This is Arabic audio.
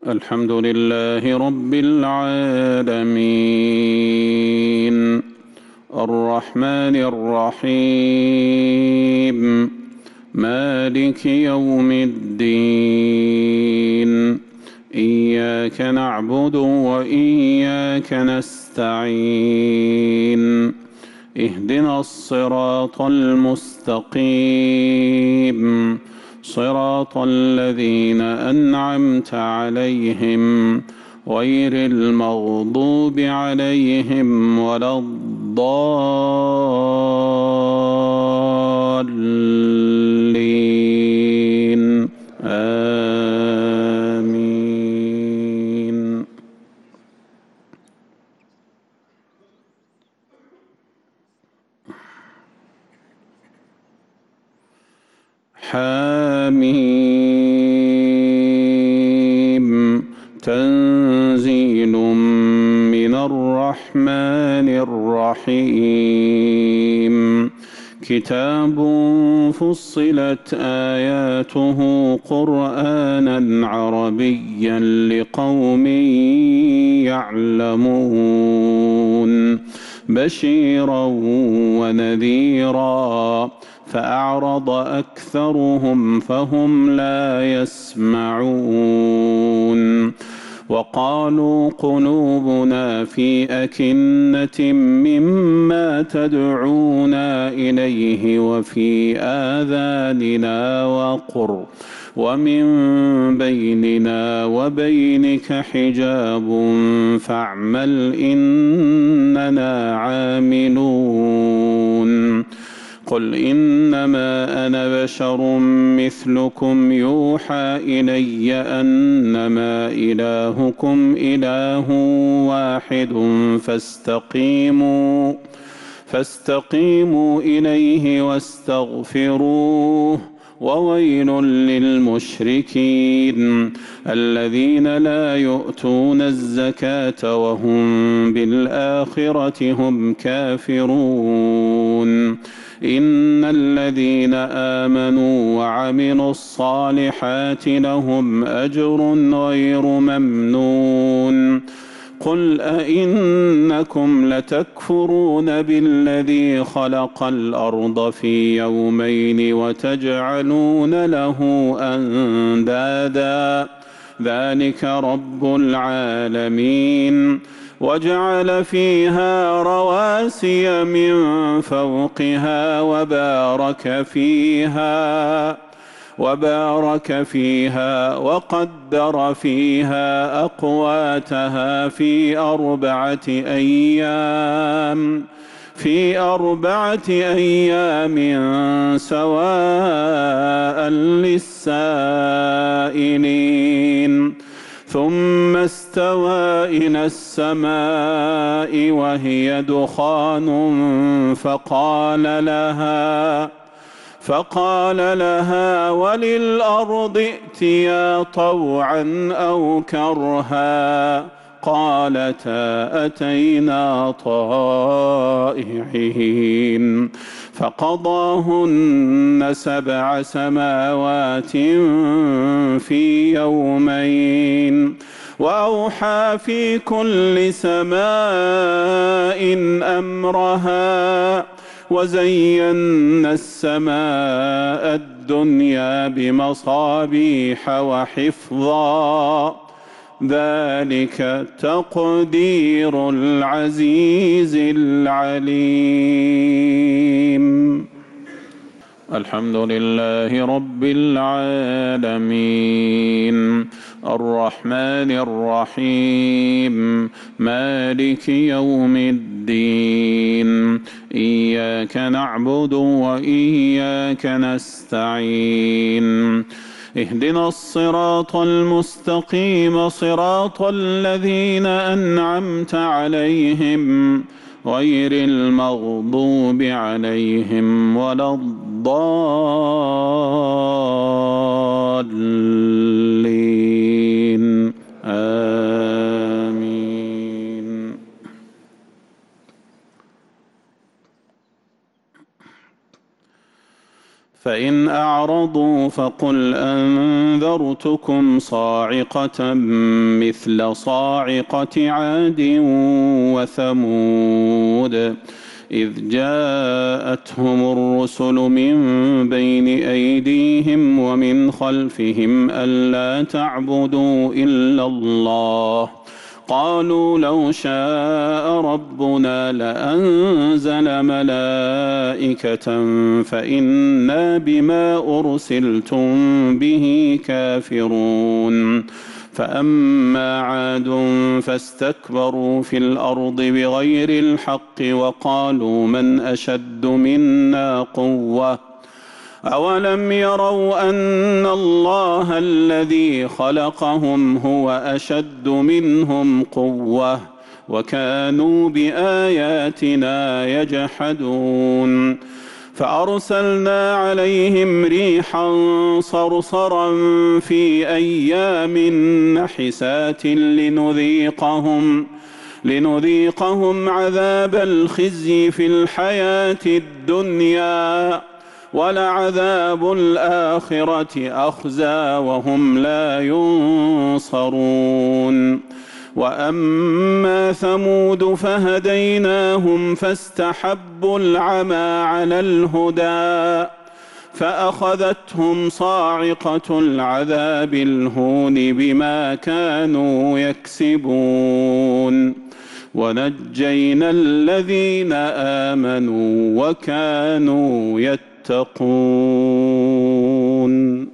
الحمد لله رب العالمين الرحمن الرحيم مالك يوم الدين إياك نعبد وإياك نستعين اهدنا الصراط المستقيم صراط الذين أنعمت عليهم غير المغضوب عليهم ولا الضالين آمين. حميم تنزيل من الرحمن الرحيم كتاب فصلت آياته قرآنا عربيا لقوم يعلمون بشيرا ونذيرا فأعرض أكثرهم فهم لا يسمعون وقالوا قلوبنا في أكنة مما تدعونا إليه وفي آذاننا وقر ومن بيننا وبينك حجاب فاعمل إننا عاملون قل إنما أنا بشر مثلكم يوحى إلي أنما إلهكم إله واحد فاستقيموا إليه واستغفروه وويل للمشركين الذين لا يؤتون الزكاة وهم بالآخرة هم كافرون إن الذين آمنوا وعملوا الصالحات لهم أجر غير ممنون قل أئنكم لتكفرون بالذي خلق الأرض في يومين وتجعلون له أندادا ذلك رب العالمين وجعل فيها رواسي من فوقها وبارك فيها وقدر فيها أقواتها في أربعة أيام سواء للسائلين ثم استوى إلى السماء وهي دخان فقال لها وللأرض ائتيا طوعا أو كرها قالتا أتينا طائعين فقضاهن 7 سماوات في يومين وأوحى في كل سماء أمرها وزينا السماء الدنيا بمصابيح وحفظا ذلك تقدير العزيز العليم. الحمد لله رب العالمين الرحمن الرحيم مالك يوم الدين إياك نعبد وإياك نستعين اهدنا الصراط المستقيم صراط الذين أنعمت عليهم غير المغضوب عليهم ولا الضالين آمين. فإن أعرضوا فقل أنذرتكم صاعقة مثل صاعقة عاد وثمود إذ جاءتهم الرسل من بين أيديهم ومن خلفهم ألا تعبدوا إلا الله قالوا لو شاء ربنا لأنزل ملائكة فإنا بما أرسلتم به كافرون فأما عاد فاستكبروا في الأرض بغير الحق وقالوا من أشد منا قوة أولم يروا أن الله الذي خلقهم هو أشد منهم قوة وكانوا بآياتنا يجحدون فأرسلنا عليهم ريحا صرصرا في أيام نحسات لنذيقهم عذاب الخزي في الحياة الدنيا ولعذاب الآخرة أخزى وهم لا ينصرون وأما ثمود فهديناهم فاستحبوا العمى على الهدى فأخذتهم صاعقة العذاب الهون بما كانوا يكسبون ونجينا الذين آمنوا وكانوا يتقون.